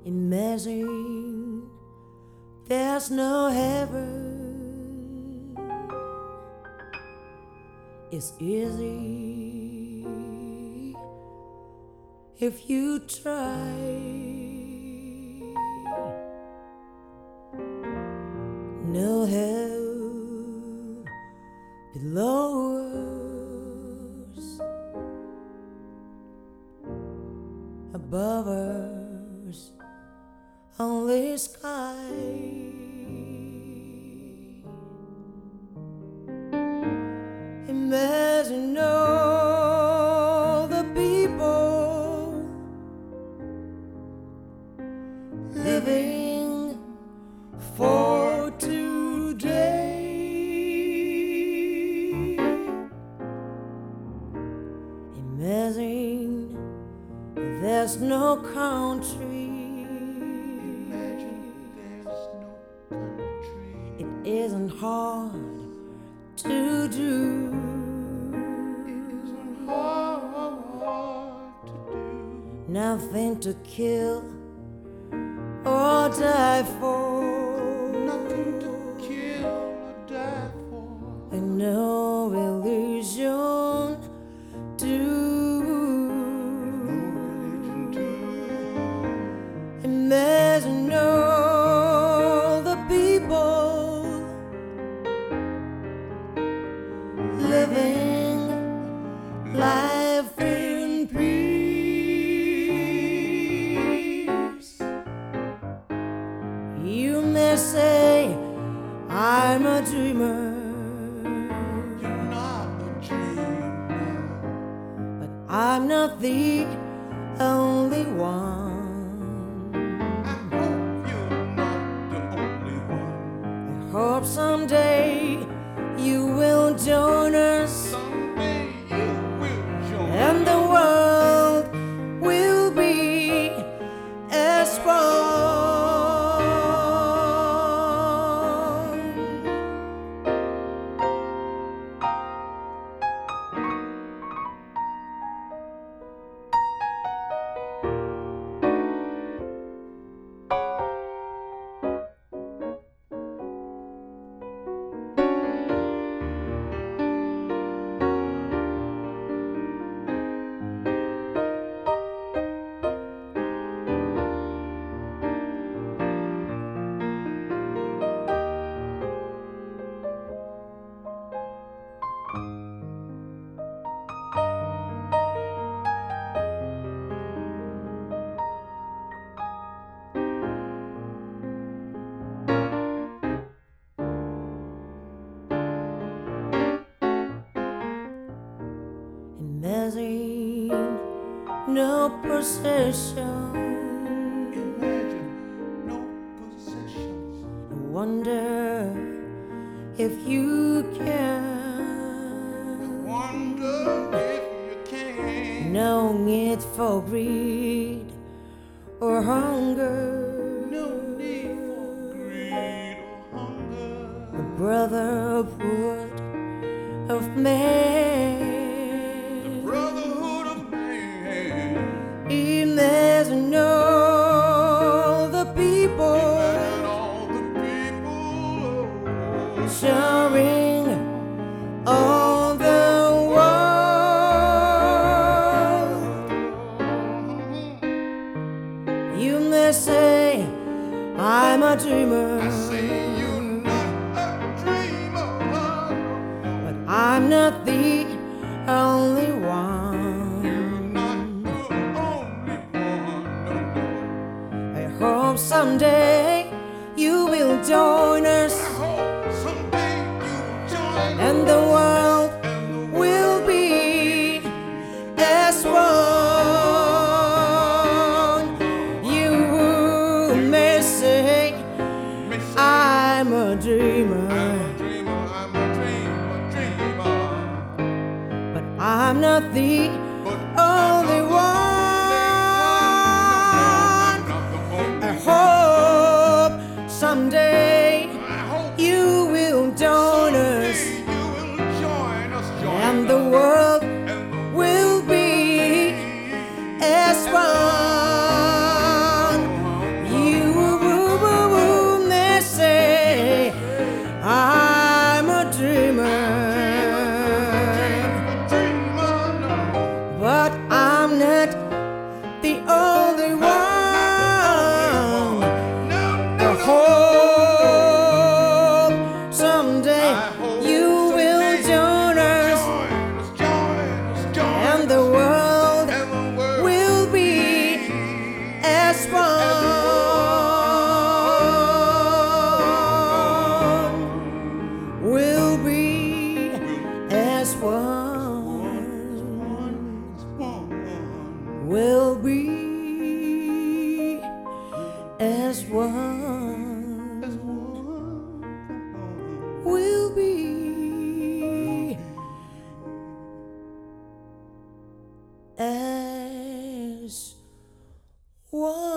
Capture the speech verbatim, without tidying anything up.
Imagine there's no heaven. It's easy if you try. No hell below us, above us only sky. Imagine all the people living for today. Imagine there's no country. It isn't hard to do. Nothing to kill or die for. Nothing to kill or die for. And no illusion to. No religion to. Imagine all the people living life in peace. You may say I'm a dreamer, You're not a dreamer, but I'm not the only one. I hope you're not the only one. I hope someday you will join us, Someday you will join and the world will be as one. Imagine no possession. Imagine no possessions. I wonder if you can. Wonder if you can. No need for greed or hunger. No need for greed or hunger. A brotherhood of man. Brotherhood of man. Imagine all the people Imagine all the people sharing all the world. You may say I'm a dreamer, I say you're not a dreamer, but I'm not the only one. you're not the only one, no, no. I hope someday you will join us, I hope someday you will join and us, the world and the will be as one. You may say may say I'm a I'm dreamer, a dreamer, I'm a dreamer, dreamer, but I'm not the but only one. not the only I one. hope someday I hope you will join someday us, you will join us, join and the us, world and the will be as one. I'm not the only one. I hope someday you will join us, and the world will be as one. Will be as one. Will be as one. Will be as one.